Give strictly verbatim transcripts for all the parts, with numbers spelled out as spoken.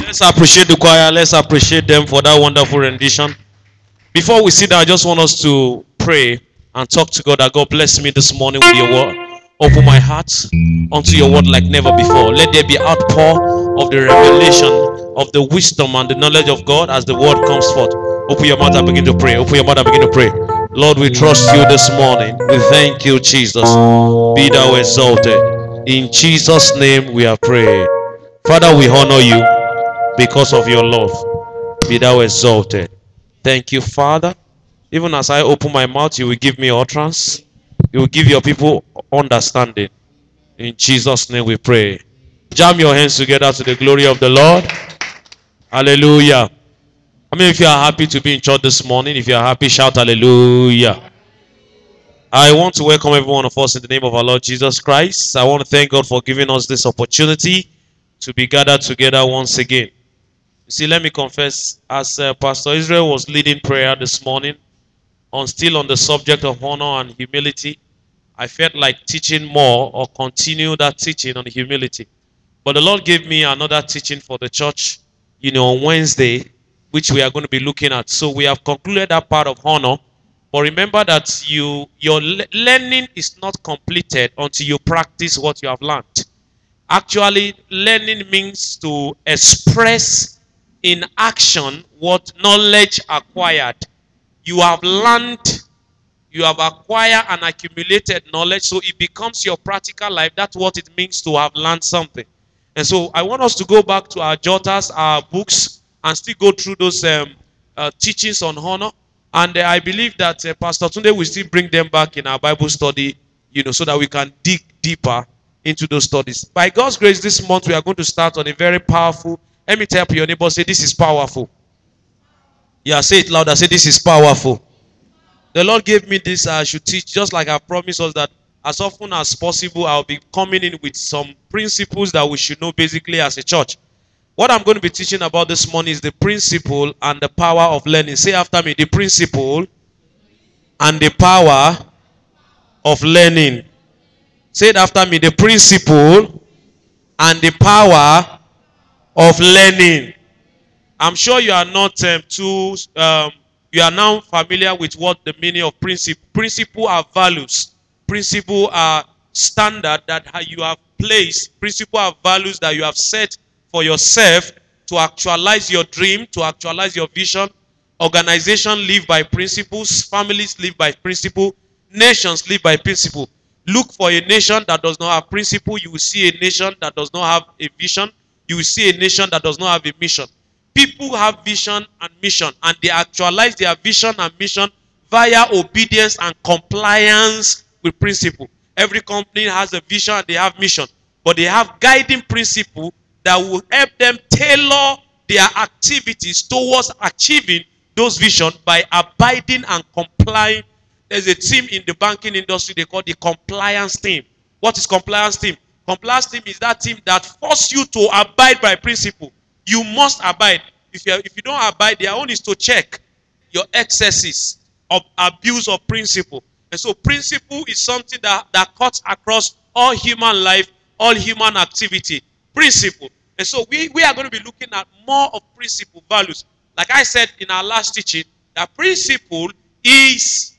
Let's appreciate the choir. Let's appreciate them for that wonderful rendition. Before we sit down, I just want us to pray and talk to God that God bless me this morning with your word. Open my heart unto your word like never before. Let there be outpour of the revelation of the wisdom and the knowledge of God as the word comes forth. Open your mouth and begin to pray. Open your mouth and begin to pray. Lord, we trust you this morning. We thank you, Jesus. Be thou exalted. In Jesus' name we are praying. Father, we honor you because of your love. Be thou exalted. Thank you, Father. Even as I open my mouth, you will give me utterance. You will give your people understanding. In Jesus' name we pray. Jam your hands together to the glory of the Lord. Hallelujah. I mean, if you are happy to be in church this morning, if you are happy, shout hallelujah. I want to welcome every one of us in the name of our Lord Jesus Christ. I want to thank God for giving us this opportunity to be gathered together once again. You see, let me confess, as uh, Pastor Israel was leading prayer this morning, on still on the subject of honor and humility, I felt like teaching more or continue that teaching on humility. But the Lord gave me another teaching for the church, you know, on Wednesday, which we are going to be looking at. So we have concluded that part of honor. But remember that you your le- learning is not completed until you practice what you have learned. Actually, learning means to express in action what knowledge acquired. You have learned, you have acquired and accumulated knowledge, so it becomes your practical life. That's what it means to have learned something. And so I want us to go back to our jotters, our books, and still go through those um, uh, teachings on honor. And uh, I believe that uh, Pastor Tunde will still bring them back in our Bible study, you know, so that we can dig deeper into those studies. By God's grace, this month we are going to start on a very powerful. Let me tell your neighbor, say, this is powerful. Yeah, say it louder. Say, this is powerful. The Lord gave me this. I should teach, just like I promised us that as often as possible, I'll be coming in with some principles that we should know basically as a church. What I'm going to be teaching about this morning is the principle and the power of learning. Say after me, the principle and the power of learning. Say it after me, the principle and the power of learning. I'm sure you are not um, too, um, you are now familiar with what the meaning of principle. Principle are values. Principle are standard that you have placed. Principle are values that you have set for yourself to actualize your dream, to actualize your vision. Organization live by principles. Families live by principle. Nations live by principle. Look for a nation that does not have principle. You will see a nation that does not have a vision. You will see a nation that does not have a mission. People have vision and mission, and they actualize their vision and mission via obedience and compliance with principle. Every company has a vision and they have mission, but they have guiding principle that will help them tailor their activities towards achieving those visions by abiding and complying. There's a team in the banking industry they call the compliance team. What is compliance team? Compliance team is that team that forces you to abide by principle. You must abide. If you, if you don't abide, their own is to check your excesses of abuse of principle. And so principle is something that, that cuts across all human life, all human activity. Principle. And so we, we are going to be looking at more of principle values. Like I said in our last teaching, that principle is,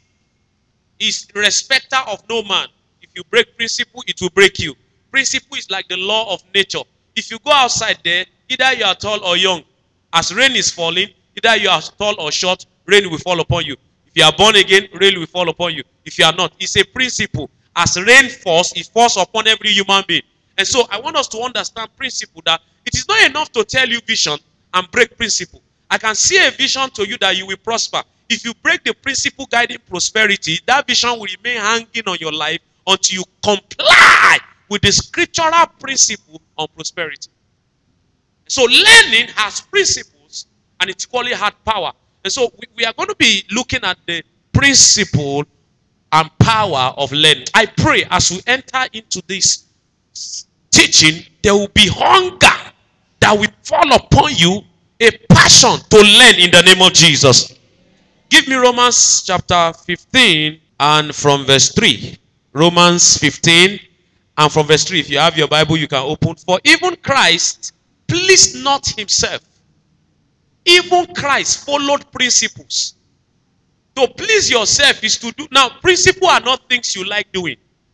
is respecter of no man. If you break principle, it will break you. Principle is like the law of nature. If you go outside there, either you are tall or young. As rain is falling, either you are tall or short, rain will fall upon you. If you are born again, rain will fall upon you. If you are not, it's a principle. As rain falls, it falls upon every human being. And so I want us to understand principle that it is not enough to tell you vision and break principle. I can see a vision to you that you will prosper. If you break the principle guiding prosperity, that vision will remain hanging on your life until you comply with the scriptural principle on prosperity. So learning has principles and it equally had power. And so we, we are going to be looking at the principle and power of learning. I pray as we enter into this teaching, there will be hunger that will fall upon you, a passion to learn in the name of Jesus. Give me Romans chapter fifteen and from verse three. Romans fifteen and from verse three. If you have your Bible, you can open. For even Christ pleased not himself. Even Christ followed principles. To please yourself is to do. Now, principles are not things you like doing.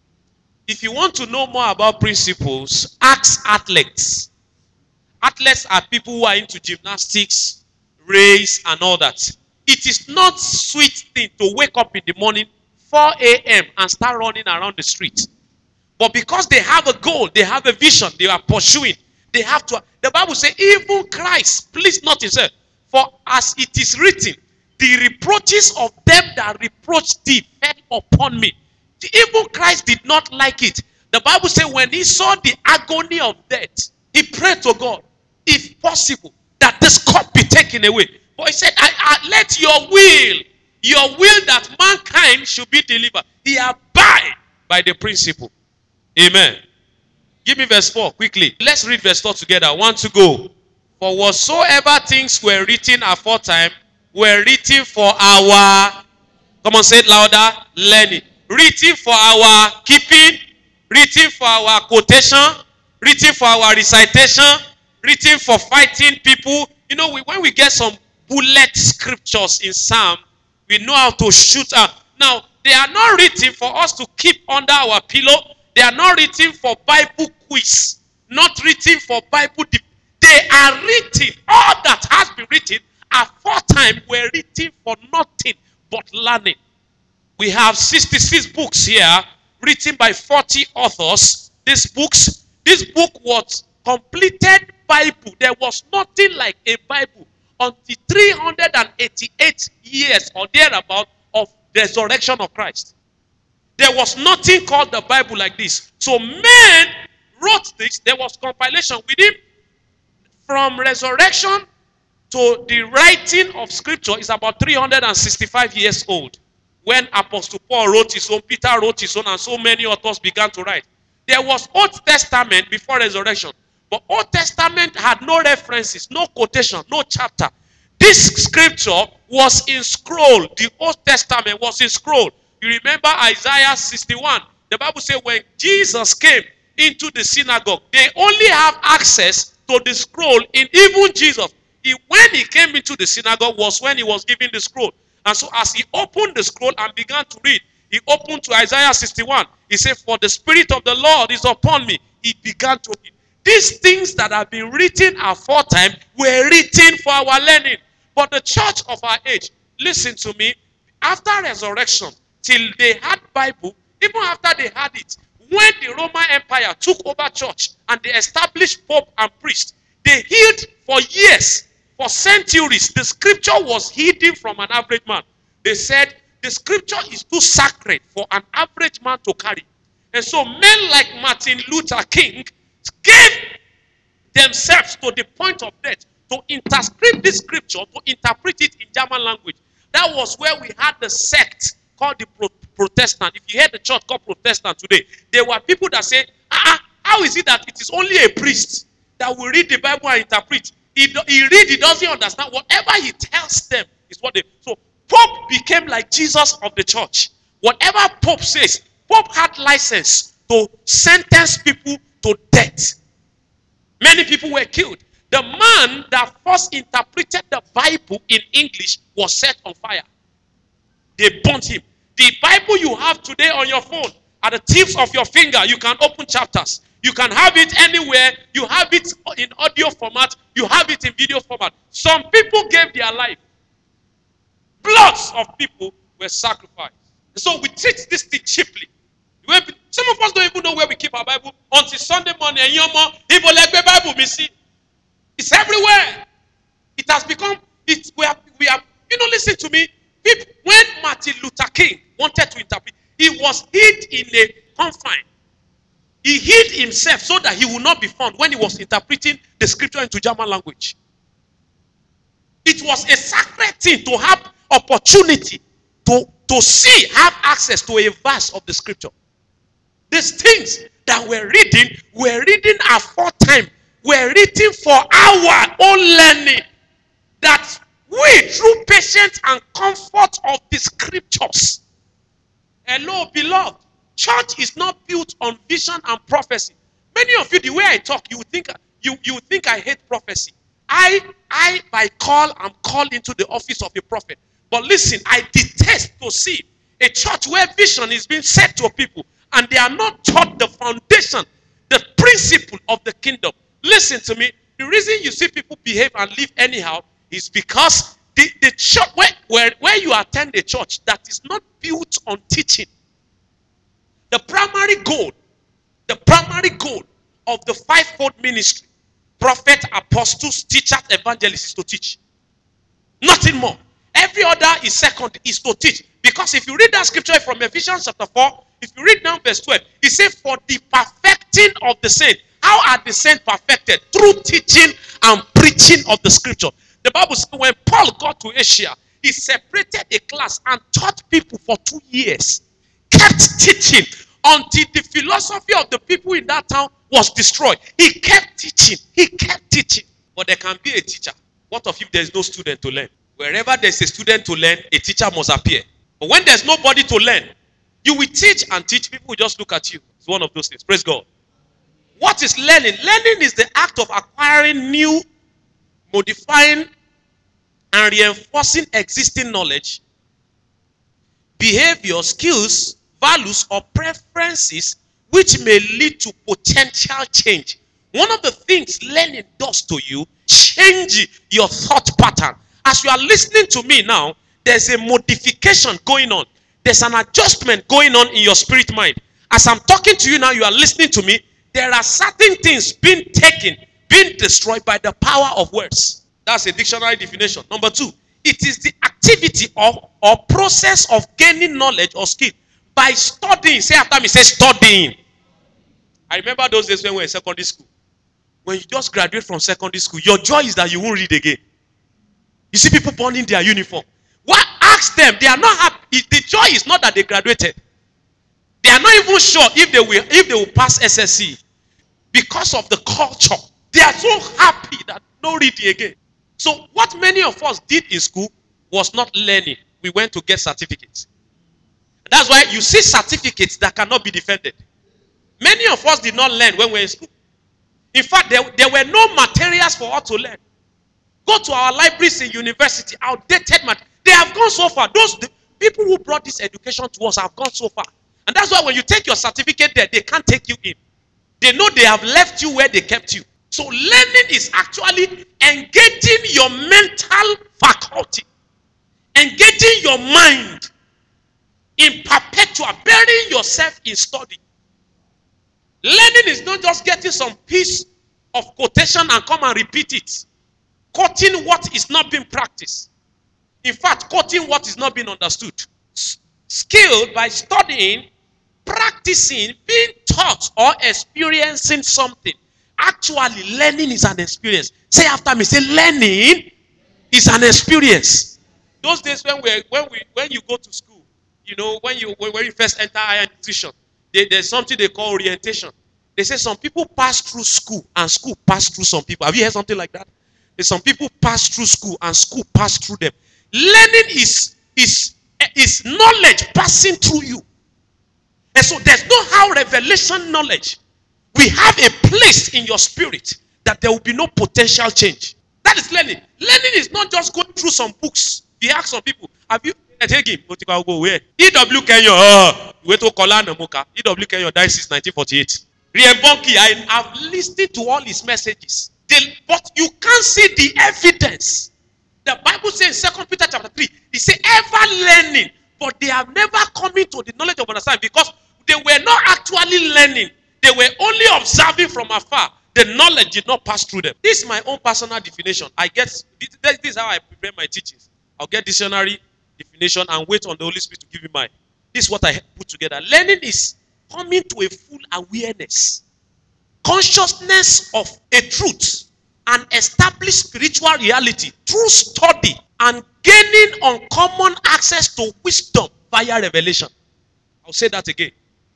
If you want to know more about principles, ask athletes. Athletes are people who are into gymnastics, race, and all that. It is not sweet thing to wake up in the morning, four a m, and start running around the street. But because they have a goal, they have a vision, they are pursuing, they have to. The Bible says, even Christ pleased not himself. For as it is written, the reproaches of them that reproach thee fell upon me. Even Christ did not like it. The Bible says when he saw the agony of death, he prayed to God, if possible, that this cup be taken away. But he said, I, I let your will, your will that mankind should be delivered. He abide by the principle. Amen. Give me verse four quickly. Let's read verse four together. One to go. For whatsoever things were written aforetime were written for our, come on, say it louder, learning. Written for our keeping, written for our quotation, written for our recitation, written for fighting people. You know, we, when we get some bullet scriptures in Psalm, we know how to shoot out. Now, they are not written for us to keep under our pillow. They are not written for Bible quiz. Not written for Bible debate. They are written. All that has been written aforetime were written for nothing but learning. We have sixty-six books here written by forty authors. These books, this book was completed Bible. There was nothing like a Bible until three hundred eighty-eight years or thereabout of the resurrection of Christ. There was nothing called the Bible like this. So men wrote this. There was compilation with him. From resurrection to the writing of scripture is about three hundred sixty-five years old. When Apostle Paul wrote his own, Peter wrote his own, and so many authors began to write. There was Old Testament before resurrection. But Old Testament had no references, no quotation, no chapter. This scripture was in scroll. The Old Testament was in scroll. You remember Isaiah sixty-one. The Bible says when Jesus came into the synagogue, they only have access to the scroll in even Jesus. He, when he came into the synagogue was when he was given the scroll. And so as he opened the scroll and began to read, he opened to Isaiah sixty-one. He said, for the Spirit of the Lord is upon me. He began to read. These things that have been written aforetime were written for our learning. But the church of our age, listen to me, after resurrection, till they had Bible, even after they had it, when the Roman Empire took over church and they established pope and priest, they hid for years, for centuries. The scripture was hidden from an average man. They said the scripture is too sacred for an average man to carry. And so men like Martin Luther King gave themselves to the point of death to interscript this scripture, to interpret it in German language. That was where we had the sect called the Pro Protestant. If you hear the church called Protestant today, there were people that say, ah, how is it that it is only a priest that will read the Bible and interpret? He, he read, he doesn't understand. Whatever he tells them is what they... So Pope became like Jesus of the church. Whatever Pope says, Pope had license to sentence people to death. Many people were killed. The man that first interpreted the Bible in English was set on fire. They burnt him. The Bible you have today on your phone, at the tips of your finger, you can open chapters. You can have it anywhere. You have it in audio format. You have it in video format. Some people gave their life. Bloods of people were sacrificed. So we treat this thing cheaply. Some of us don't even know where we keep our Bible until Sunday morning. Bible, it's everywhere. It has become, it, we are, we are, you know, listen to me. People, when Martin Luther King wanted to interpret, he was hid in a confine. He hid himself so that he would not be found when he was interpreting the scripture into German language. It was a sacred thing to have opportunity to, to see, have access to a verse of the scripture. These things that we're reading, we're reading aforetime, were written for our own learning, that we, through patience and comfort of the scriptures. Hello, beloved. Church is not built on vision and prophecy. Many of you, the way I talk, you think you, you think I hate prophecy. I, I, by call, am called into the office of a prophet. But listen, I detest to see a church where vision is being said to people and they are not taught the foundation, the principle of the kingdom. Listen to me. The reason you see people behave and live anyhow is because the, the church, where, where, where you attend a church that is not built on teaching, the primary goal, the primary goal of the fivefold ministry, prophet, apostles, teachers, evangelists, is to teach. Nothing more. Every other is second, is to teach. Because if you read that scripture from Ephesians chapter four, if you read down verse twelve, it says, for the perfecting of the saints. How are the saints perfected? Through teaching and preaching of the scripture. The Bible says when Paul got to Asia, he separated a class and taught people for two years. Kept teaching until the philosophy of the people in that town was destroyed. He kept teaching. He kept teaching. But there can be a teacher. What of if there is no student to learn? Wherever there's a student to learn, a teacher must appear. But when there's nobody to learn, you will teach and teach. People will just look at you. It's one of those things. Praise God. What is learning? Learning is the act of acquiring new, modifying, and reinforcing existing knowledge, behavior, skills, values, or preferences which may lead to potential change. One of the things learning does to you, change your thought pattern. As you are listening to me now, there's a modification going on. There's an adjustment going on in your spirit mind. As I'm talking to you now, you are listening to me. There are certain things being taken, being destroyed by the power of words. That's a dictionary definition. Number two, it is the activity of or process of gaining knowledge or skill by studying. Say after me, say studying. I remember those days when we were in secondary school. When you just graduate from secondary school, your joy is that you won't read again. You see people burning their uniform. What? Ask them. They are not happy. The joy is not that they graduated. They are not even sure if they will if they will pass S S C. Because of the culture. They are so happy that no reading again. So what many of us did in school was not learning. We went to get certificates. That's why you see certificates that cannot be defended. Many of us did not learn when we were in school. In fact, there, there were no materials for us to learn. Go to our libraries in university, outdated materials. They have gone so far. Those the people who brought this education to us have gone so far. And that's why when you take your certificate there, they can't take you in. They know they have left you where they kept you. So learning is actually engaging your mental faculty. Engaging your mind in perpetual, burying yourself in study. Learning is not just getting some piece of quotation and come and repeat it. Quoting what is not being practiced. In fact, quoting what is not being understood. S- skilled by studying, practicing, being taught, or experiencing something. Actually, learning is an experience. Say after me, say learning is an experience. Those days when we when we when you go to school, you know, when you when, when you first enter higher institution, they, there's something they call orientation. They say some people pass through school and school pass through some people. Have you heard something like that? There's some people pass through school and school pass through them. Learning is is is knowledge passing through you. And so there's no how revelation knowledge. We have a place in your spirit that there will be no potential change. That is learning. Learning is not just going through some books. You ask some people, have you take him? Go where? E W Kenyon. Uh, E W Kenyon died since nineteen forty-eight. Riembonki, I have listened to all his messages. They, but you can't see the evidence. The Bible says in Second Peter chapter three, it says ever learning, but they have never come into the knowledge of understanding because they were not actually learning. They were only observing from afar. The knowledge did not pass through them. This is my own personal definition. I get this, this is how I prepare my teachings. I'll get dictionary definition and wait on the Holy Spirit to give me mine. This is what I put together. Learning is coming to a full awareness, consciousness of a truth, and established spiritual reality through study and gaining uncommon access to wisdom via revelation. I'll say that again.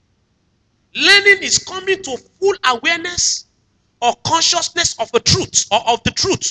Learning is coming to full awareness or consciousness of a truth or of the truth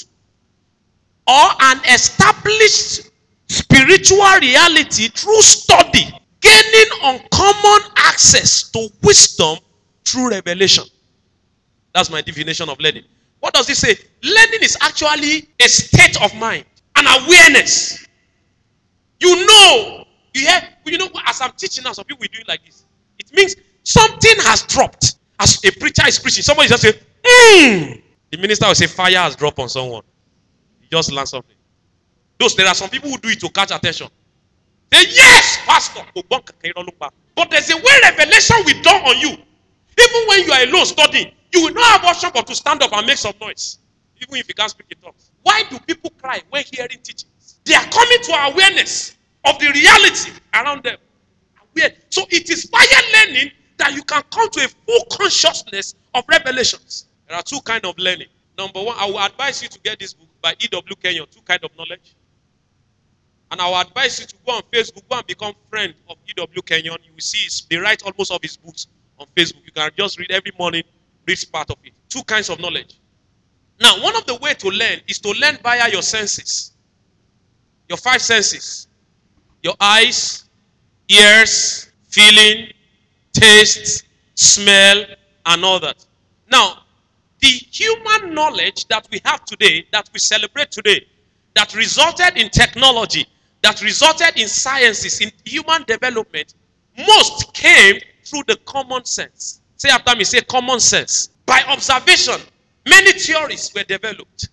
or an established spiritual reality through study, gaining uncommon access to wisdom through revelation. That's my definition of learning. What does it say? Learning is actually a state of mind, an awareness. You know, you hear, you know, as I'm teaching now, some people will do it like this. It means something has dropped. As a preacher is preaching, somebody just say, mm. The minister will say, fire has dropped on someone. You just learn something. Those, there are some people who do it to catch attention. Say, yes, pastor. But there's a way revelation will dawn on you. Even when you are alone studying, you will not have option but to stand up and make some noise. Even if you can't speak in tongues. Why do people cry when hearing teachings? They are coming to awareness of the reality around them. So it is via learning that you can come to a full consciousness of revelations. There are two kinds of learning. Number one, I will advise you to get this book by E W Kenyon, Two Kinds of Knowledge. And I will advise you to go on Facebook, go and become friend of E W Kenyon. You will see his, they write almost all his books on Facebook. You can just read every morning, read part of it. Two kinds of knowledge. Now, one of the ways to learn is to learn via your senses. Your five senses. Your eyes, ears, feeling, taste, smell, and all that. Now, the human knowledge that we have today, that we celebrate today, that resulted in technology, that resulted in sciences, in human development, most came through the common sense. Say after me, say common sense. By observation, many theories were developed.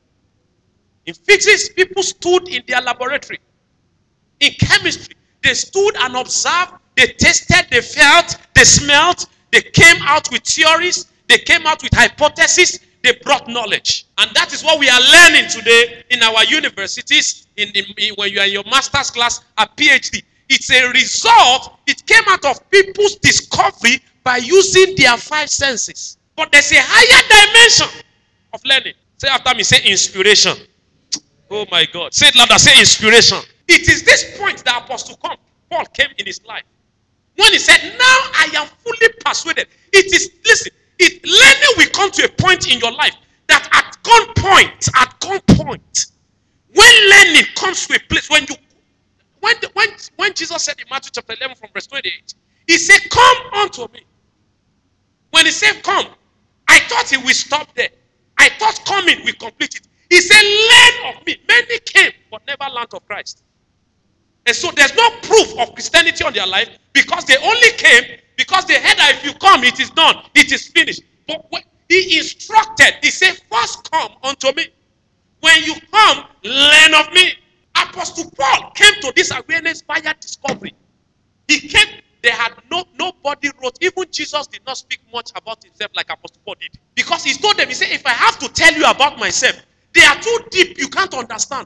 In physics, people stood in their laboratory. In chemistry, they stood and observed, they tasted, they felt, they smelled, they came out with theories, they came out with hypotheses, they brought knowledge. And that is what we are learning today in our universities, in, in, in when you are in your master's class, a PhD. It's a result, it came out of people's discovery by using their five senses. But there's a higher dimension of learning. Say after me, say inspiration. Oh my God. Say it louder, say inspiration. It is this point that Apostle Paul came in his life. When he said, now I am fully persuaded. It is, listen, it, learning will come to a point in your life that at gunpoint, at gunpoint, when learning comes to a place, when you, when, the, when, when Jesus said in Matthew chapter eleven from verse twenty-eight, he said, come unto me. When he said come, I thought he will stop there. I thought coming will complete it. He said, learn of me. Many came, but never learned of Christ. And so there's no proof of Christianity on their life because they only came because they heard that if you come, it is done. It is finished. But when he instructed, he said, first come unto me. When you come, learn of me. Apostle Paul came to this awareness via discovery. He came, they had no, nobody wrote, even Jesus did not speak much about himself like Apostle Paul did. Because he told them, he said, if I have to tell you about myself, they are too deep, you can't understand.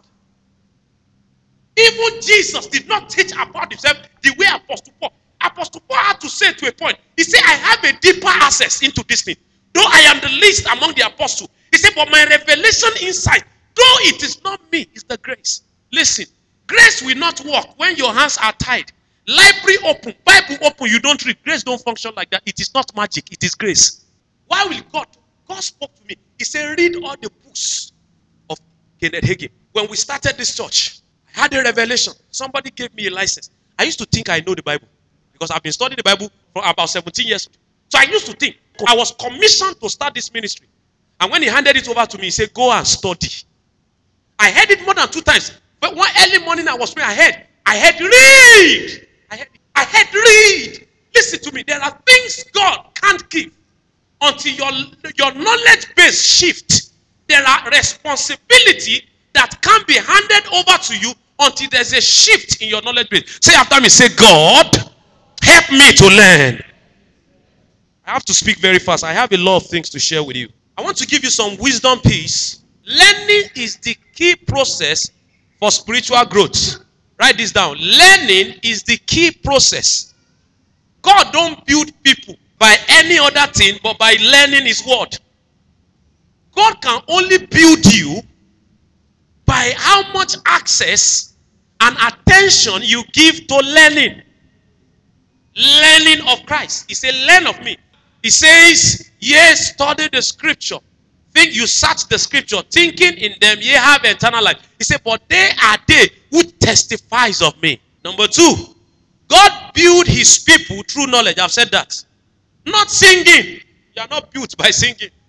Even Jesus did not teach about himself the way Apostle Paul. Apostle Paul had to say to a point, he said, I have a deeper access into this thing. Though I am the least among the apostles. He said, but my revelation insight, though it is not me, it's the grace. Listen, grace will not work when your hands are tied. Library open, Bible open, you don't read. Grace don't function like that. It is not magic, it is grace. Why will God? God spoke to me. He said, read all the books of Kenneth Hagin. When we started this church, I had a revelation. Somebody gave me a license. I used to think I know the Bible because I've been studying the Bible for about seventeen years. So I used to think I was commissioned to start this ministry. And when he handed it over to me, he said, go and study. I heard it more than two times. But one early morning I was praying, I heard, I heard read. I heard, I heard read. Listen to me. There are things God can't give until your, your knowledge base shifts. There are responsibility that can't be handed over to you until there's a shift in your knowledge base. Say after me, say, God, help me to learn. I have to speak very fast. I have a lot of things to share with you. I want to give you some wisdom piece. Learning is the key process for spiritual growth. Write this down. Learning is the key process. God don't build people by any other thing but by learning his word. God can only build you by how much access and attention you give to learning. Learning of Christ. He said, learn of me. He says, yes, study the scripture. Think you search the scripture, thinking in them ye have eternal life. He said, but they are they who testifies of me. Number two, God built his people through knowledge. I've said that. Not singing. You are not built by singing.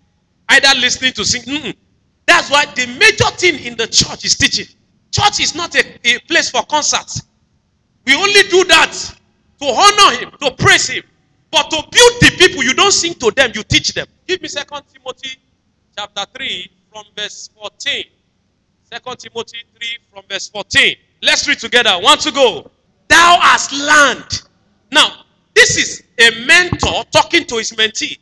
Either listening to sing. Mm-mm. That's why the major thing in the church is teaching. Church is not a, a place for concerts. We only do that to honor him, to praise him. But to build the people, you don't sing to them, you teach them. Give me Second Timothy chapter three from verse fourteen. Second Timothy three from verse fourteen. Let's read together. One to go. Thou hast learned. Now, this is a mentor talking to his mentee.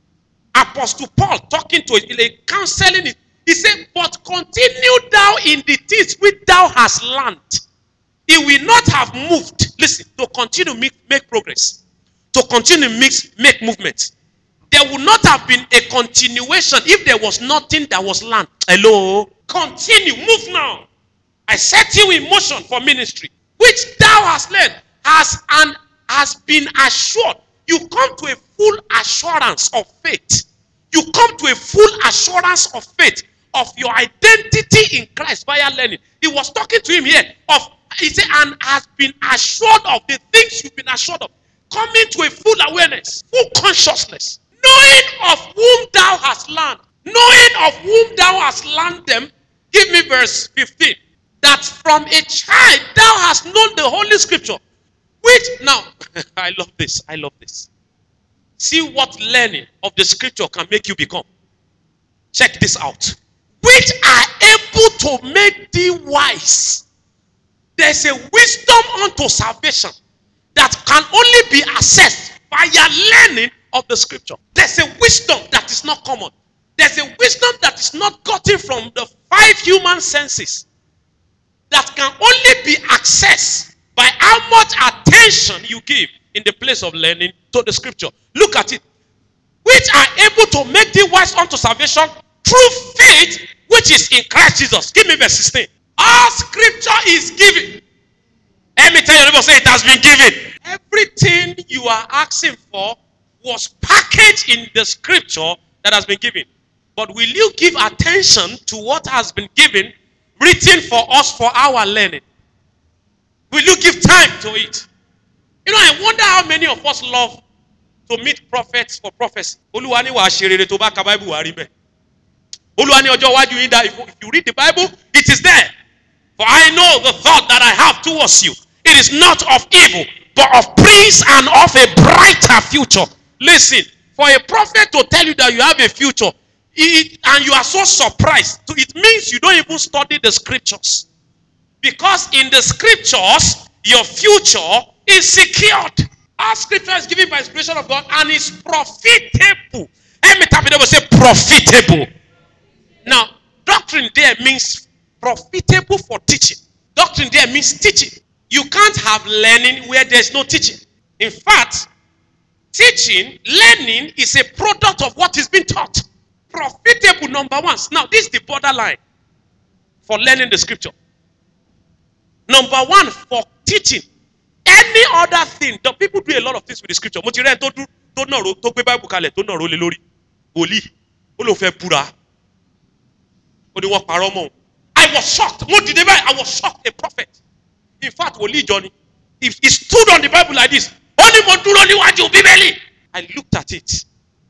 Apostle Paul talking to him, counseling it. He said, but continue thou in the things which thou hast learned. He will not have moved. Listen, to continue make, make progress. To continue mix, make movement. There would not have been a continuation if there was nothing that was learned. Hello? Continue. Move now. I set you in motion for ministry. Which thou hast learned has, and has been assured. You come to a full assurance of faith. You come to a full assurance of faith of your identity in Christ via learning. He was talking to him here of, he said, and has been assured of the things you've been assured of. Coming to a full awareness, full consciousness, knowing of whom thou hast learned, knowing of whom thou hast learned them. Give me verse fifteen. That from a child thou hast known the Holy Scripture, which now I love this. I love this. See what learning of the Scripture can make you become. Check this out. Which are able to make thee wise. There's a wisdom unto salvation that can only be accessed via learning of the Scripture. There's a wisdom that is not common. There's a wisdom that is not gotten from the five human senses that can only be accessed by how much attention you give in the place of learning to the Scripture. Look at it. Which are able to make thee wise unto salvation through faith which is in Christ Jesus. Give me verse sixteen. All Scripture is given. Let me tell you, neighbor, say it has been given. Everything you are asking for was packaged in the Scripture that has been given. But will you give attention to what has been given, written for us for our learning? Will you give time to it? You know, I wonder how many of us love to meet prophets for prophecy. Oluwani wa sherere to ba ka Bible wa ri be. Oluwani ojo waju yin da, if you read the Bible, it is there. For I know the thought that I have towards you. It is not of evil, but of praise and of a brighter future. Listen, for a prophet to tell you that you have a future, it, and you are so surprised, it means you don't even study the Scriptures. Because in the Scriptures, your future is secured. Our Scripture is given by inspiration of God and is profitable. Every time we say profitable. Now, doctrine there means profitable for teaching. Doctrine there means teaching. You can't have learning where there's no teaching. In fact, teaching, learning is a product of what is being taught. Profitable, number one. Now, this is the borderline for learning the Scripture. Number one, for teaching. Any other thing, the people do a lot of things with the Scripture. I was shocked. I was shocked, a prophet. In fact, if he stood on the Bible like this, I looked at it.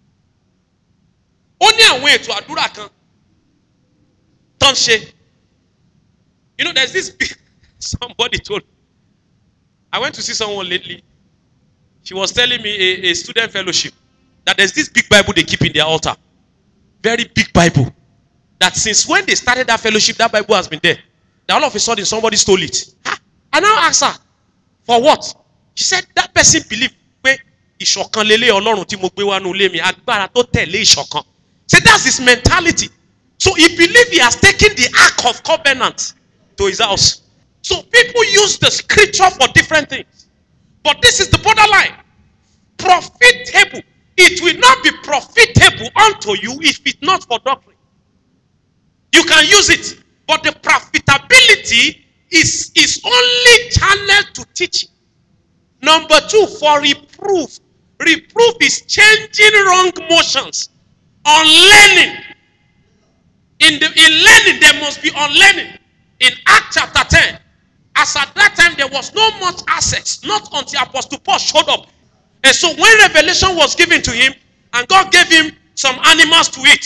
Only a way to adura kan. Tonse. You know, there's this big, somebody told me. I went to see someone lately. She was telling me a, a student fellowship that there's this big Bible they keep in their altar. Very big Bible. That since when they started that fellowship, that Bible has been there. Then all of a sudden, somebody stole it. Ha! I now asked her, for what? She said, that person believed pé ìṣọ̀kan lélẹ̀ Ọlọ́run tí mo gbé wá nú ilé mi, agbára tó tẹ̀lé ìṣọ̀kan. So that's his mentality. So he believed he has taken the ark of covenant to his house. So people use the Scripture for different things. But this is the borderline. Profitable. It will not be profitable unto you if it's not for doctrine. You can use it, but the profitability is, is only channeled to teaching. Number two, for reproof. Reproof is changing wrong motions. Unlearning. In, the, in learning, there must be unlearning. In Acts chapter ten, as at that time there was no much access, not until Apostle Paul showed up. And so when revelation was given to him, and God gave him some animals to eat,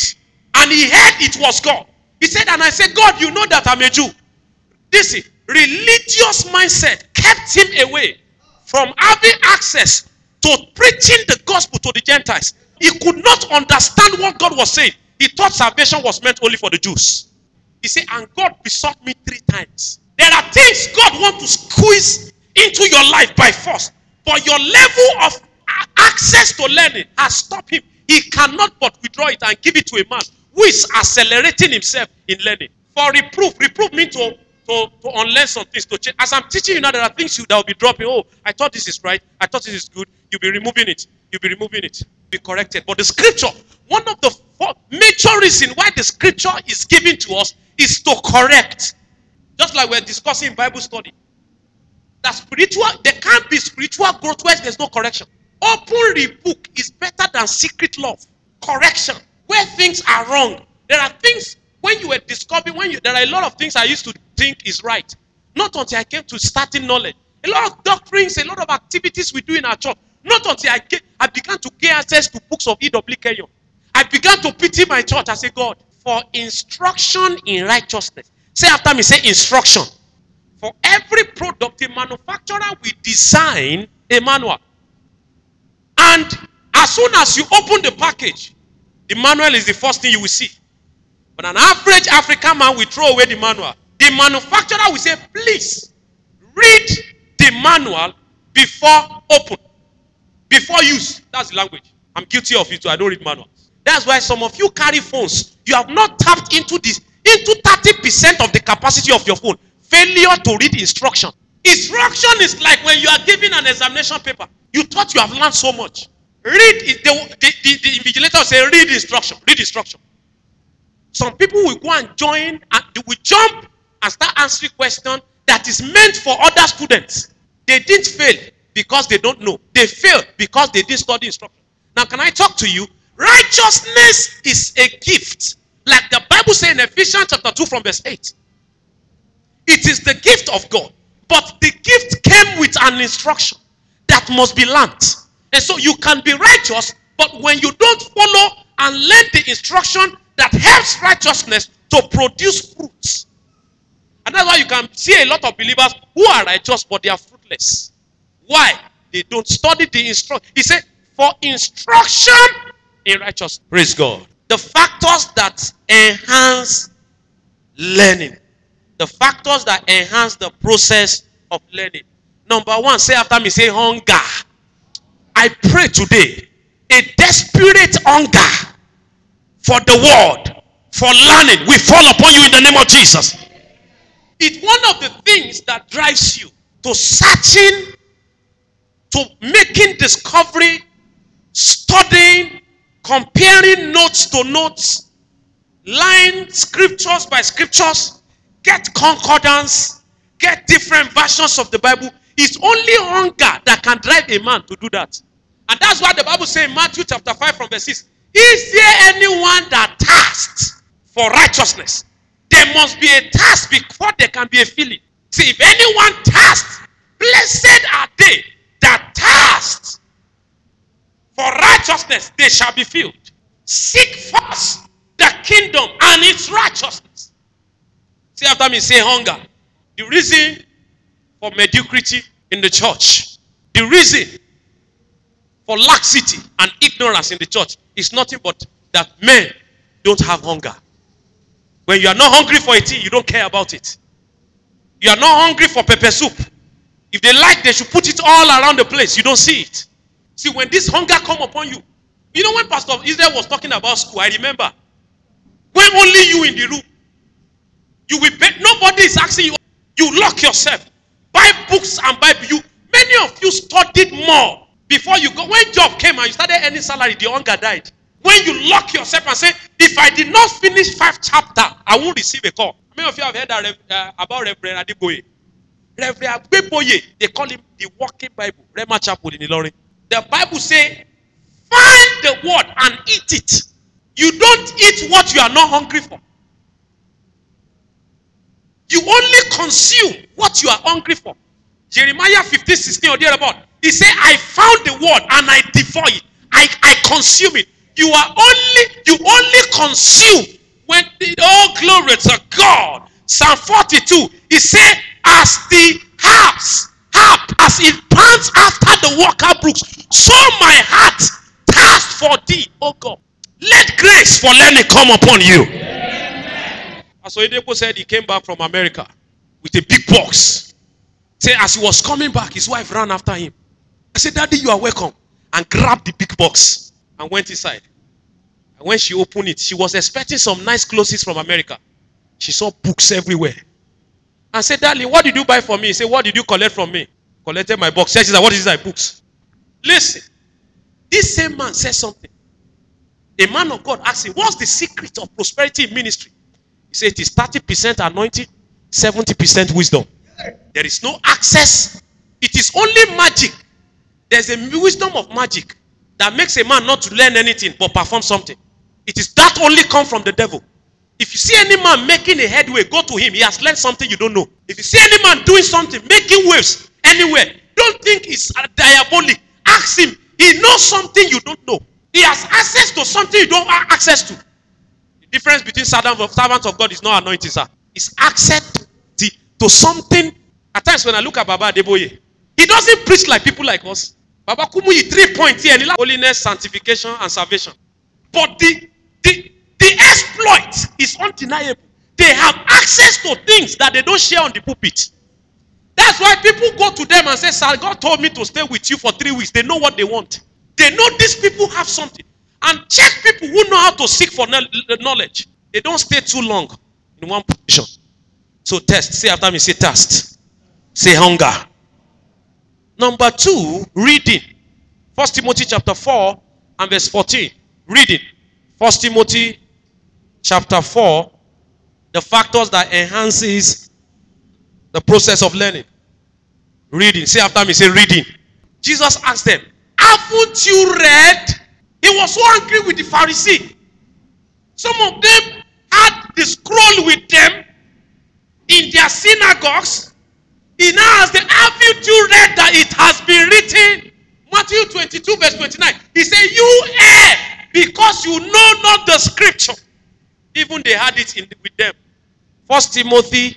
And he heard it was God. He said, and I said, God, you know that I'm a Jew. This is religious mindset kept him away from having access to preaching the gospel to the Gentiles. He could not understand what God was saying. He thought salvation was meant only for the Jews. He said, and God besought me three times. There are things God wants to squeeze into your life by force. But your level of access to learning has stopped him. He cannot but withdraw it and give it to a man who is accelerating himself in learning. For reproof, reproof means to, to, to unlearn some things, to change. As I'm teaching you now, there are things you, that will be dropping. Oh, I thought this is right. I thought this is good. You'll be removing it. You'll be removing it. Be corrected. But the scripture, one of the four major reasons why the scripture is given to us is to correct. Just like we're discussing Bible study. That spiritual, there can't be spiritual growth where there's no correction. Open rebuke is better than secret love. Correction, where things are wrong. There are things, when you were discovering, when you, there are a lot of things I used to think is right. Not until I came to starting knowledge. A lot of doctrines, a lot of activities we do in our church. Not until I, get, I began to gain access to books of E W Kenyon. I began to pity my church. I say, God, for instruction in righteousness. Say after me, say instruction. For every product, a manufacturer will design a manual. And as soon as you open the package, the manual is the first thing you will see. But an average African man will throw away the manual. The manufacturer will say, please, read the manual before open. Before use. That's the language. I'm guilty of it too. I don't read manuals. That's why some of you carry phones. You have not tapped into this, into thirty percent of the capacity of your phone. Failure to read instruction. Instruction is like when you are giving an examination paper. You thought you have learned so much. Read it. The, the, the, the invigilator will say, read instruction. Read instruction. Some people will go and join and they will jump and start answering questions that is meant for other students. They didn't fail because they don't know. They failed because they didn't study instruction. Now, can I talk to you? Righteousness is a gift. Like the Bible says in Ephesians chapter two from verse eight. It is the gift of God. But the gift came with an instruction that must be learned. And so you can be righteous, but when you don't follow and learn the instruction that helps righteousness to produce fruits. And that's why you can see a lot of believers who are righteous, but they are fruitless. Why? They don't study the instruction. He said, for instruction in righteousness. Praise God. The factors that enhance learning. The factors that enhance the process of learning. Number one, say after me, say hunger. I pray today, a desperate hunger for the word, for learning, will fall upon you in the name of Jesus. It's one of the things that drives you to searching, to making discovery, studying, comparing notes to notes, line scriptures by scriptures, get concordance, get different versions of the Bible. It's only hunger that can drive a man to do that. And that's why the Bible says in Matthew chapter five from verse six, is there anyone that thirsts for righteousness? There must be a thirst before there can be a feeling. See, if anyone thirsts, blessed are they that thirst for righteousness, they shall be filled. Seek first the kingdom and its righteousness. Say after me, say hunger. The reason for mediocrity in the church, the reason for laxity and ignorance in the church is nothing but that men don't have hunger. When you are not hungry for a thing, you don't care about it. You are not hungry for pepper soup. If they like, they should put it all around the place. You don't see it. See, when this hunger come upon you, you know when Pastor Israel was talking about school, I remember, when only you in the room, you will bet, nobody is asking you, you lock yourself, buy books and buy, you, many of you studied more before you go. When job came and you started earning salary, the hunger died. When you lock yourself and say, if I did not finish five chapters, I won't receive a call. How many of you have heard that, uh, about Reverend Adeboye? Reverend Adeboye, they call him the walking Bible. Rema Chapel in Ilorin. The Bible says, find the word and eat it. You don't eat what you are not hungry for. You only consume what you are hungry for. Jeremiah fifteen sixteen or thereabout. He said, I found the word and I devour it. I, I consume it. You are only, you only consume when the, oh glory to God. Psalm forty-two, he said, as the harps, harp, as it pants after the water brooks, so my heart thirsts for thee, oh God. Let grace for learning come upon you. As Oyedepo said, he came back from America with a big box. Say, as he was coming back, his wife ran after him. I said, Daddy, you are welcome. And grabbed the big box and went inside. And when she opened it, she was expecting some nice clothes from America. She saw books everywhere. And said, Darling, what did you buy for me? He said, what did you collect from me? Collected my box. She said, what is my books? Listen, this same man said something. A man of God asked him, what's the secret of prosperity in ministry? He said, it is thirty percent anointing, seventy percent wisdom. There is no access. It is only magic. There's a wisdom of magic that makes a man not to learn anything but perform something. It is that only come from the devil. If you see any man making a headway, go to him. He has learned something you don't know. If you see any man doing something, making waves anywhere, don't think it's diabolic. Ask him. He knows something you don't know. He has access to something you don't have access to. The difference between servants of, servants of God is not anointing, sir. It's access to, to something. At times when I look at Baba Adeboye, he doesn't preach like people like us. Baba Kumuyi, three points here. Holiness, sanctification, and salvation. But the, the, the exploit is undeniable. They have access to things that they don't share on the pulpit. That's why people go to them and say, Sir, God told me to stay with you for three weeks. They know what they want. They know these people have something. And check people who know how to seek for knowledge. They don't stay too long in one position. So test. Say after me, say test. Say hunger. Number two, reading. First Timothy chapter four and verse fourteen. Reading. First Timothy chapter four. The factors that enhances the process of learning. Reading. Say after me, say reading. Jesus asked them, haven't you read? He was so angry with the Pharisee. Some of them had the scroll with them in their synagogues. He now asked them, haven't you read that it has been written? Matthew twenty-two verse twenty-nine. He said, you err because you know not the scripture. Even they had it in, with them. First Timothy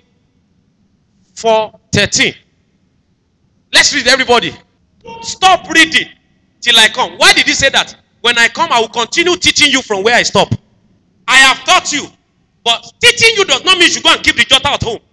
four thirteen. Let's read everybody. Stop reading till I come. Why did he say that? When I come, I will continue teaching you from where I stop. I have taught you. But teaching you does not mean you should go and keep the jotter at home.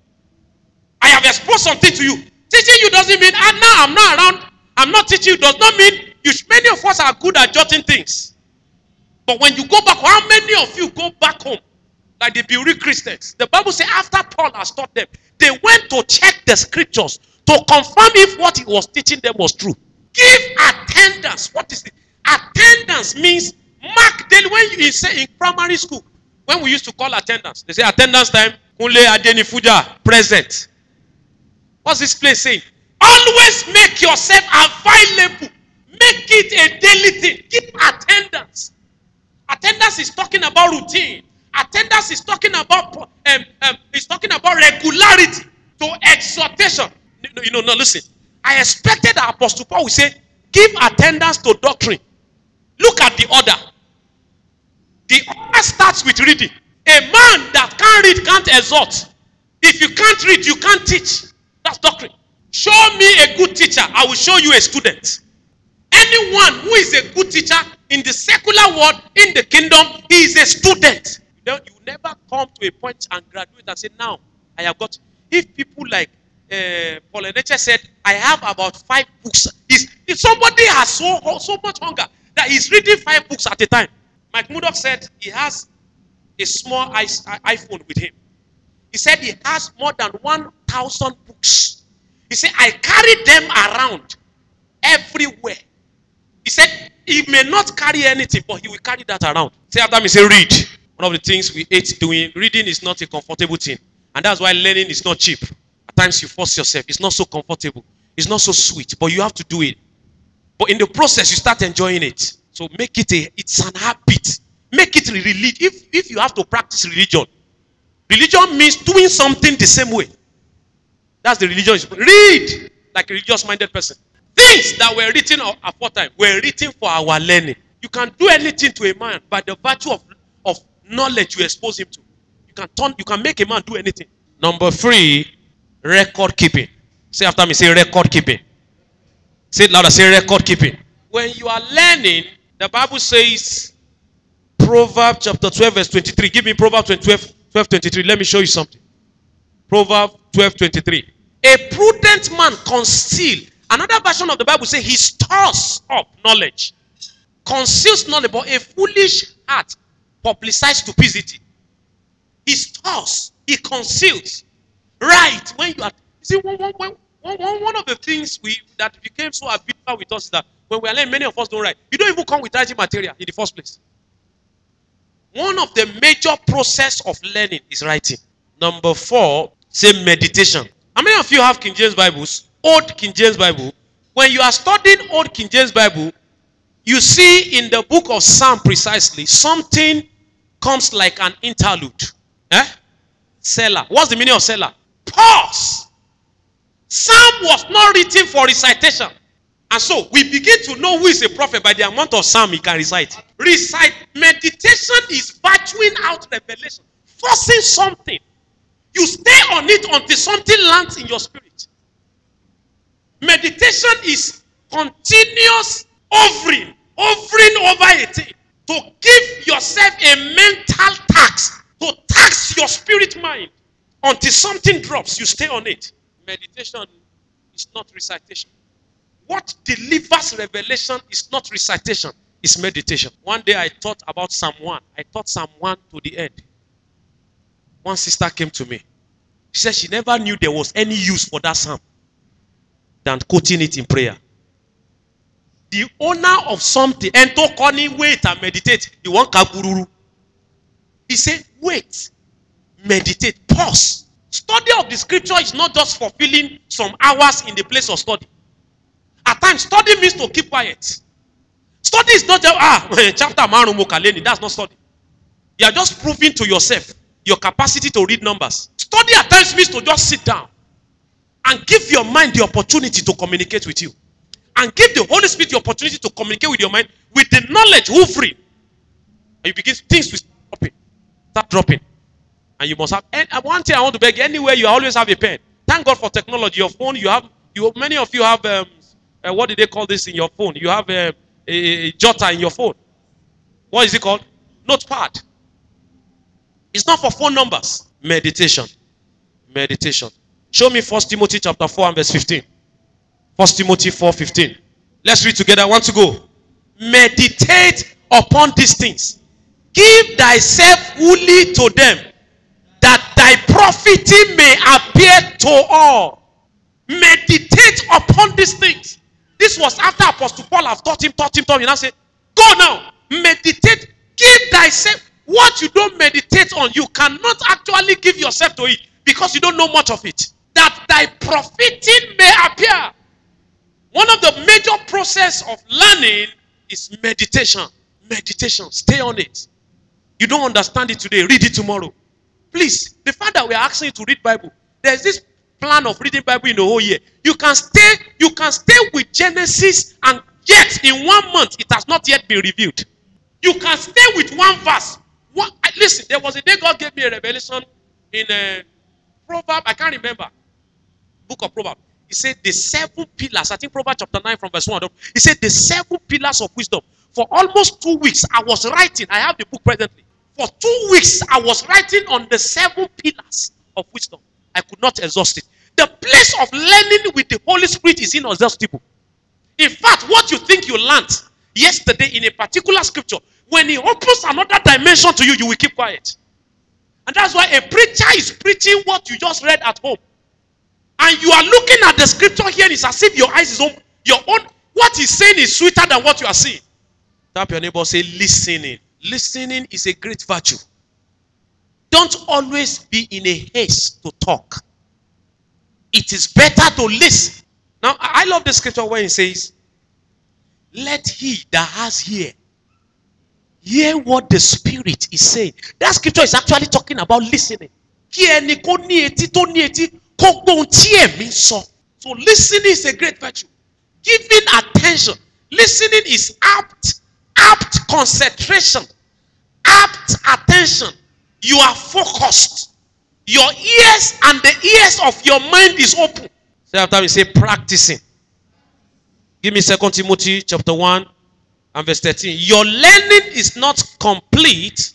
I have exposed something to you. Teaching you doesn't mean, ah, now I'm not around. I'm not teaching you. Does not mean you should, many of us are good at jotting things. But when you go back, how many of you go back home? Like the Berean Christians. The Bible says after Paul has taught them, they went to check the scriptures to confirm if what he was teaching them was true. Give attendance. What is it? Attendance means mark daily. When you say in primary school, when we used to call attendance, they say attendance time, Kunle Adenifuja, present. What's this place saying? Always make yourself available. Make it a daily thing. Keep attendance. Attendance is talking about routine. Attendance is talking about um, um, is talking about regularity to exhortation. You know, no, listen. I expected that Apostle Paul would say, give attendance to doctrine. Look at the order. The order starts with reading. A man that can't read can't exhort. If you can't read, you can't teach. That's doctrine. Show me a good teacher, I will show you a student. Anyone who is a good teacher in the secular world, in the kingdom, he is a student. You know, you never come to a point and graduate and say, now, I have got. If people like uh, Paul Eneche said, I have about five books. If, if somebody has so, so much hunger that he's reading five books at a time. Mike Murdoch said he has a small iPhone with him. He said he has more than one thousand books. He said, I carry them around everywhere. He said, he may not carry anything, but he will carry that around. Say after me, say read. One of the things we hate doing, reading is not a comfortable thing. And that's why learning is not cheap. At times you force yourself. It's not so comfortable. It's not so sweet, but you have to do it. But in the process, you start enjoying it. So make it a, it's an habit. Make it a religion. If, if you have to practice religion, religion means doing something the same way. That's the religion. Read like a religious-minded person. Things that were written aforetime were written for our learning. You can do anything to a man by the virtue of, of knowledge you expose him to. You can turn, you can make a man do anything. Number three, record keeping. Say after me, say record keeping. Say it louder, say record keeping. When you are learning, the Bible says, Proverbs chapter twelve, verse twenty-three. Give me Proverbs twelve, twelve, twenty-three. Let me show you something. Proverbs twelve, twenty-three. A prudent man conceals. Another version of the Bible says he stores up knowledge. Conceals knowledge, but a foolish heart publicizes stupidity. He stores, he conceals. Right, when you are, you see, one, one, one, one, one of the things we that became so habitual with us is that when we are learning, many of us don't write. You don't even come with writing material in the first place. One of the major process of learning is writing. Number four, say meditation. How many of you have King James Bibles? Old King James Bible. When you are studying Old King James Bible, you see in the book of Psalm precisely, something comes like an interlude. Eh? Selah. What's the meaning of Selah? Pause. Psalm was not written for recitation. And so we begin to know who is a prophet by the amount of psalm he can recite. Recite. Meditation is virtuing out revelation. Forcing something. You stay on it until something lands in your spirit. Meditation is continuous hovering, hovering over a thing. To give yourself a mental tax. To tax your spirit mind. Until something drops, you stay on it. Meditation is not recitation. What delivers revelation is not recitation, it's meditation. One day I thought about Psalm one. I taught Psalm one to the end. One sister came to me. She said she never knew there was any use for that psalm than quoting it in prayer. The owner of something, and to Connie, wait and meditate. You want kabururu. He said, wait, meditate, pause. Study of the scripture is not just fulfilling some hours in the place of study. At times, study means to keep quiet. Study is not just, ah, chapter maru mokaleni. That's not study. You are just proving to yourself your capacity to read numbers. Study at times means to just sit down and give your mind the opportunity to communicate with you. And give the Holy Spirit the opportunity to communicate with your mind with the knowledge who free. And you begin, things will start dropping. Start dropping. And you must have, and one thing I want to beg, anywhere you always have a pen. Thank God for technology. Your phone, you have, you many of you have, um, uh, what did they call this in your phone? You have uh, a, a jotter in your phone. What is it called? Notepad. It's not for phone numbers. Meditation. Meditation. Show me First Timothy chapter four and verse fifteen. First Timothy four fifteen. Let's read together. I want to go. Meditate upon these things. Give thyself wholly to them, that thy profiting may appear to all. Meditate upon these things. This was after Apostle Paul have taught him, taught him, taught him. Now say, go now. Meditate. Give thyself. What you don't meditate on, you cannot actually give yourself to it because you don't know much of it. That thy profiting may appear. One of the major process of learning is meditation. Meditation. Stay on it. You don't understand it today. Read it tomorrow. Please, the fact that we are asking you to read Bible, there's this plan of reading Bible in the whole year. You can stay, you can stay with Genesis, and yet in one month it has not yet been revealed. You can stay with one verse. One, listen, there was a day God gave me a revelation in a Proverbs, I can't remember. Book of Proverbs. He said the seven pillars. I think Proverbs chapter nine from verse one. He said the seven pillars of wisdom. For almost two weeks, I was writing. I have the book presently. For two weeks, I was writing on the seven pillars of wisdom. I could not exhaust it. The place of learning with the Holy Spirit is inexhaustible. In fact, what you think you learned yesterday in a particular scripture, when he opens another dimension to you, you will keep quiet. And that's why a preacher is preaching what you just read at home. And you are looking at the scripture here, and it's as if your eyes is open. Your own, what he's saying is sweeter than what you are seeing. Tap your neighbor, say listening. Listening is a great virtue. Don't always be in a haste to talk. It is better to listen. Now, I love the scripture where it says, let he that has ear hear what the Spirit is saying. That scripture is actually talking about listening. So listening is a great virtue. Giving attention. Listening is apt apt concentration, apt attention. You are focused. Your ears and the ears of your mind is open. Say after me, say practicing. Give me Second Timothy chapter one and verse thirteen. Your learning is not complete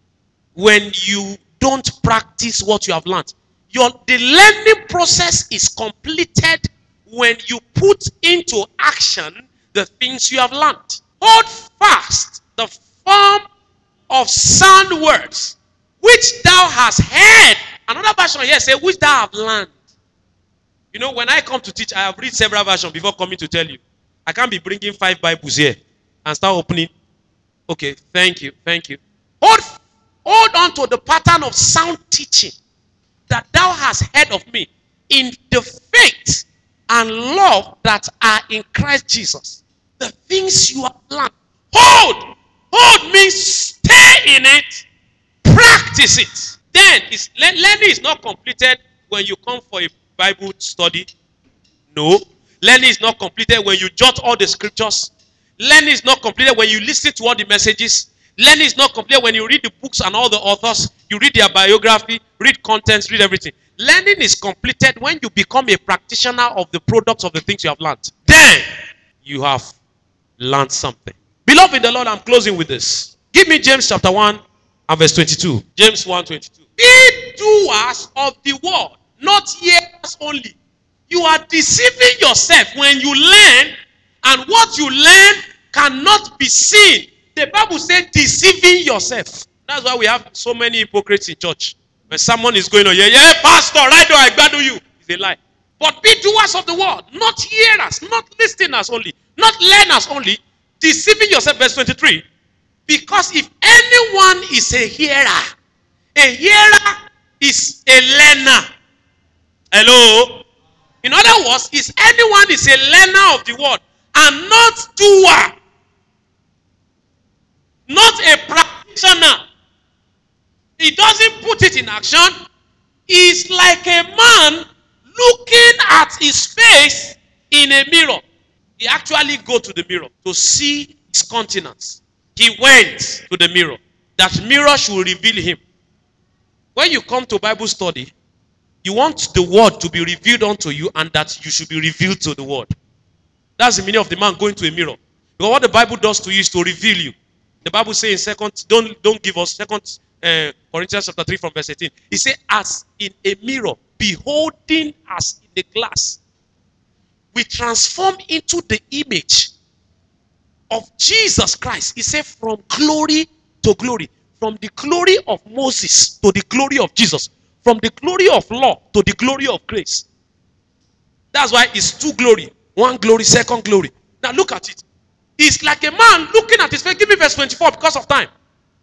when you don't practice what you have learned. Your the learning process is completed when you put into action the things you have learned. Hold fast the form of sound words which thou hast heard. Another version here says which thou have learned. You know, when I come to teach, I have read several versions before coming to tell you. I can't be bringing five Bibles here and start opening. Okay, thank you, thank you. Hold, hold on to the pattern of sound teaching that thou hast heard of me in the faith and love that are in Christ Jesus. The things you have learned. Hold. Hold means stay in it. Practice it. Then, it's, learning is not completed when you come for a Bible study. No. Learning is not completed when you jot all the scriptures. Learning is not completed when you listen to all the messages. Learning is not completed when you read the books and all the authors. You read their biography, read contents, read everything. Learning is completed when you become a practitioner of the products of the things you have learned. Then you have learned something. Beloved in the Lord, I'm closing with this. Give me James chapter one and verse twenty-two. James one twenty-two. Be doers of the word, not hearers only. You are deceiving yourself when you learn, and what you learn cannot be seen. The Bible says deceiving yourself. That's why we have so many hypocrites in church. When someone is going on, yeah, yeah, pastor, right now I gbadu you. It's a lie. But be doers of the word, not hearers, not listeners only, not learners only, deceiving yourself. Verse twenty-three. Because if anyone is a hearer, a hearer is a learner. Hello? In other words, is anyone is a learner of the word and not doer, not a practitioner. He doesn't put it in action. He's like a man looking at his face in a mirror. He actually go to the mirror to see his countenance. He went to the mirror. That mirror should reveal him. When you come to Bible study, you want the word to be revealed unto you and that you should be revealed to the word. That's the meaning of the man going to a mirror. Because what the Bible does to you is to reveal you. The Bible says in second, don't, don't give us second uh, Corinthians chapter three from verse eighteen. He said, as in a mirror, beholding as in a glass, we transform into the image of Jesus Christ. He said, from glory to glory. From the glory of Moses to the glory of Jesus. From the glory of law to the glory of grace. That's why it's two glory. One glory, second glory. Now look at it. It's like a man looking at his face. Give me verse twenty-four because of time.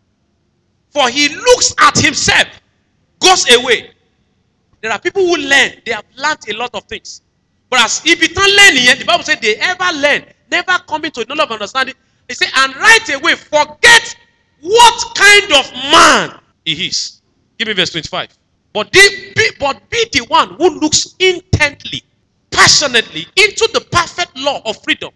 For he looks at himself, goes away. There are people who learn. They have learned a lot of things. But as if you don't learn yet, the Bible says they ever learn, never come into knowledge of understanding. They say, and right away, forget what kind of man he is. Give me verse twenty-five. But, they be, but be the one who looks intently, passionately into the perfect law of freedom.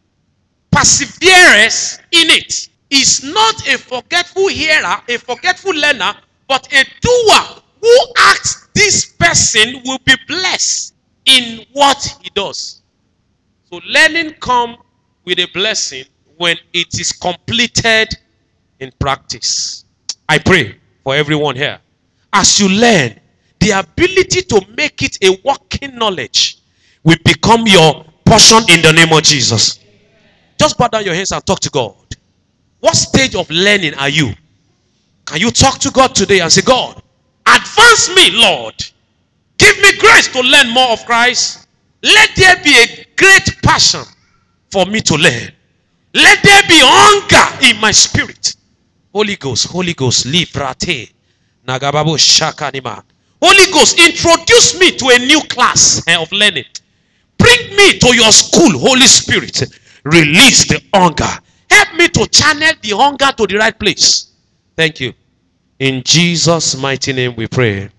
Perseverance in it. Is not a forgetful hearer, a forgetful learner, but a doer who acts this person will be blessed in what he does. So learning comes with a blessing when it is completed in practice. I pray for everyone here. As you learn, the ability to make it a working knowledge will become your portion in the name of Jesus. Just bow down your hands and talk to God. What stage of learning are you? Can you talk to God today and say, God, advance me, Lord. Give me grace to learn more of Christ. Let there be a great passion for me to learn. Let there be hunger in my spirit. Holy Ghost, Holy Ghost, livrate, nagababo shakanima. Holy Ghost, introduce me to a new class of learning. Bring me to your school, Holy Spirit. Release the hunger. Help me to channel the hunger to the right place. Thank you. In Jesus' mighty name we pray.